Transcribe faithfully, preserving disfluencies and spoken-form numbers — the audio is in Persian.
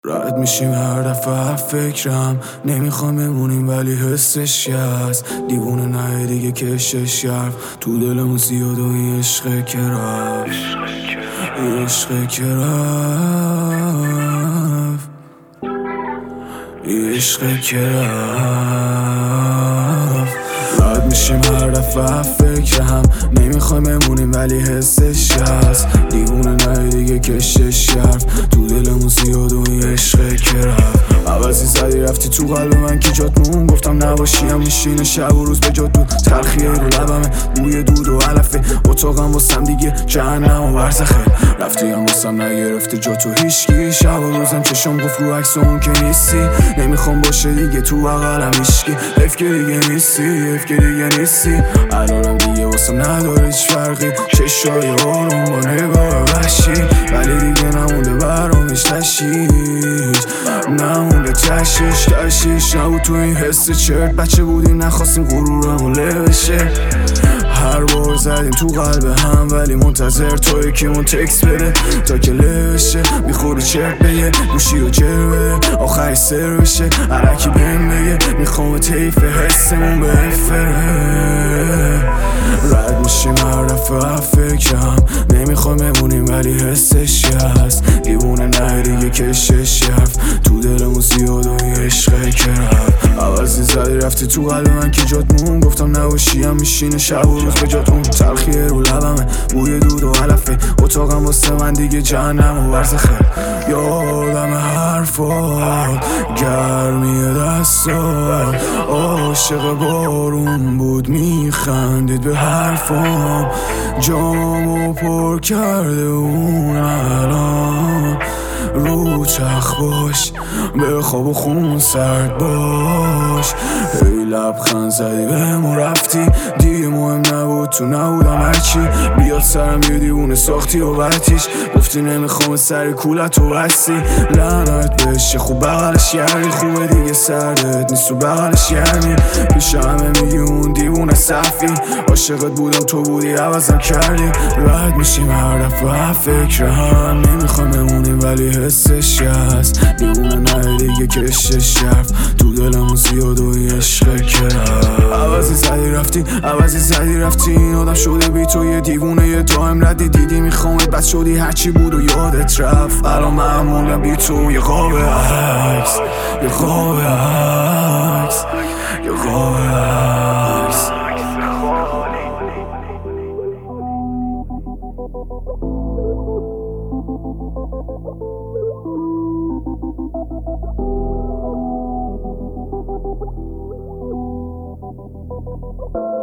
رد میشیم هر دفعه فکرم نمیخوام بمونیم ولی حسش هست دیوونه نه دیگه کشش یرف تو دلمون زیاد و یه عشقه که رفت یه عشقه که رفت یه عشقه که رفت رد میشیم هر دفعه فکرم نمیخوام بمونیم ولی حسش هست دیوونه نه دیگه کشش یرف تو دلمون زیاد و یه عشقه که رفت عوضی زدی رفتی تو قلب من که جات مون گفتم نباشی هم میشینه شب و روز به جات دود تلخیه رو لبمه بوی دود و علفه اتاقم واسم دیگه جهنم و برزخه رفتی هم واسم نگرفته جاتو هیشکی شب و روزم چشم گفت رو عکس اون که نیستی نمیخوام باشه دیگه تو بغلم هیشکی حیف که دیگه نیستی حیف که دیگه نیستی الانم دیگه واسم نداره هیچ فرقی چشای آروم با نگاه وحشی ولی دیگه نمونده برام هیچ تشیش نمونده تشیش تشیش نبود تو این حس چرت بچه بودیم نخواستیم غرورمون له بشه هر بار زدیم تو قلب هم ولی منتظر توی که من تکس بده تا که له بشه میخوری چرت بگه گوشی رو جر بده آخرش سر بشه علکی بهم بگه میخوام طیف حسمون بفره رد میشیم هر دفعه فکرم نمیخوام بمونیم ولی حسش هست دیوونه نه دیگه کشش یرف تو دلمون زیاد و یه عشقه که رفت عوضی زدی رفتی تو قلب من که جات مون گفتم نباشی هم میشینه شب و روز به جاتون تلخیه رو لبمه بوی دود و علفه اتاقم واسه من دیگه جهنم و برزخه یادم حرفات گرمی دستات عاشق بارون بود میخندید به حرفام جامو پر کرده اون الان رو چخ باش به خواب و خون سرد باش هی لبخند زدی بهم رفتی دیگه مهم نبود تو نبودم هرچی بیاد سرم یه دیوونه ساختی و برتیش گفتی نمیخوام سر کولت و بستی لعنت بشه خوب بغلش گرمی خوبه دیگه سردت نیست تو بغلش گرمی پیش همه میگی اون دیوونه صفی عاشقت بودم تو بودی عوضم کردی رد میشیم هر دفعه فکرم نمیخوام بمونیم ولی حسش هست دیوونه نه دیگه کشش یرف تو دلمون زیاد و یه عشقه که رفت عوضی زدی رفتی عوضی زدی رفتی این آدم شده بی تو یه دیوونه یه دائم ردی دیدی میخوامت بد شدی هرچی بود و یادت رفت الان معمولم بی تو یه قاب عکس یه قاب عکس یه قاب عکس Thank you.